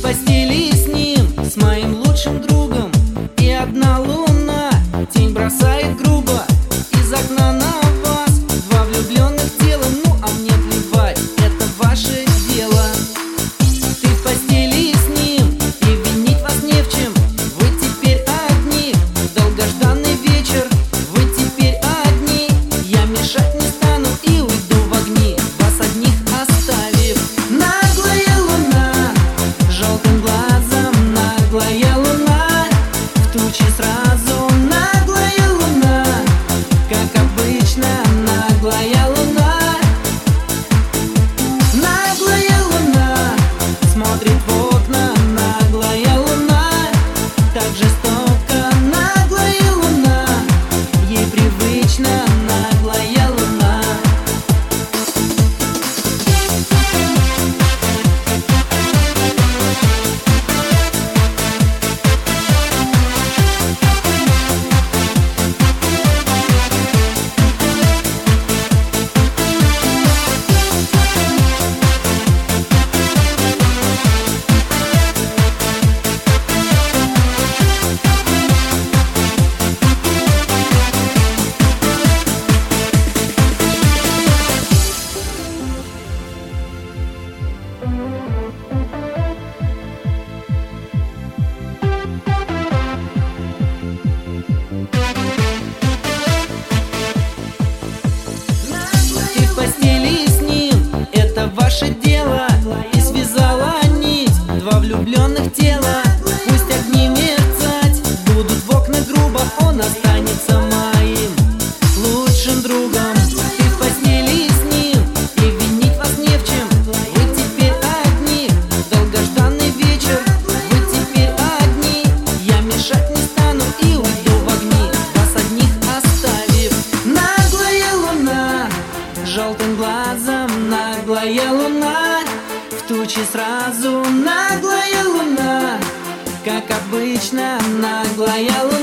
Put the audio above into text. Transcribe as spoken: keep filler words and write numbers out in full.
постели с ним, с моим лучшим другом. И одна луна тень бросает грубо из окна на вас. Два влюбленных тела, ну а мне плевать, это ваше дело. Ты в постели с ним, и винить вас не в чем. Вы теперь одни, долгожданный вечер. Вы теперь одни, я мешать не стану и уйду в огни, вас одних оставив. Наглая луна, желтым глазом, наглая луна, в тучи сразу. Наглая луна, как обычно, наглая луна. Наглая луна смотрит в окна, наглая луна, так жестоко. Наглая луна, ей привычно, наглая луна. Ваше дело, и связала нить два влюбленных тела. Пусть огни мерцать будут в окна грубо, он останется моим лучшим другом. Ты в постели с ним, и винить вас не в чем. Вы теперь одни, долгожданный вечер. Вы теперь одни, я мешать не стану и уйду в огни, вас одних оставив. Наглая луна, желтым глазом, наглая луна, в тучи сразу. Наглая луна, как обычно, наглая луна.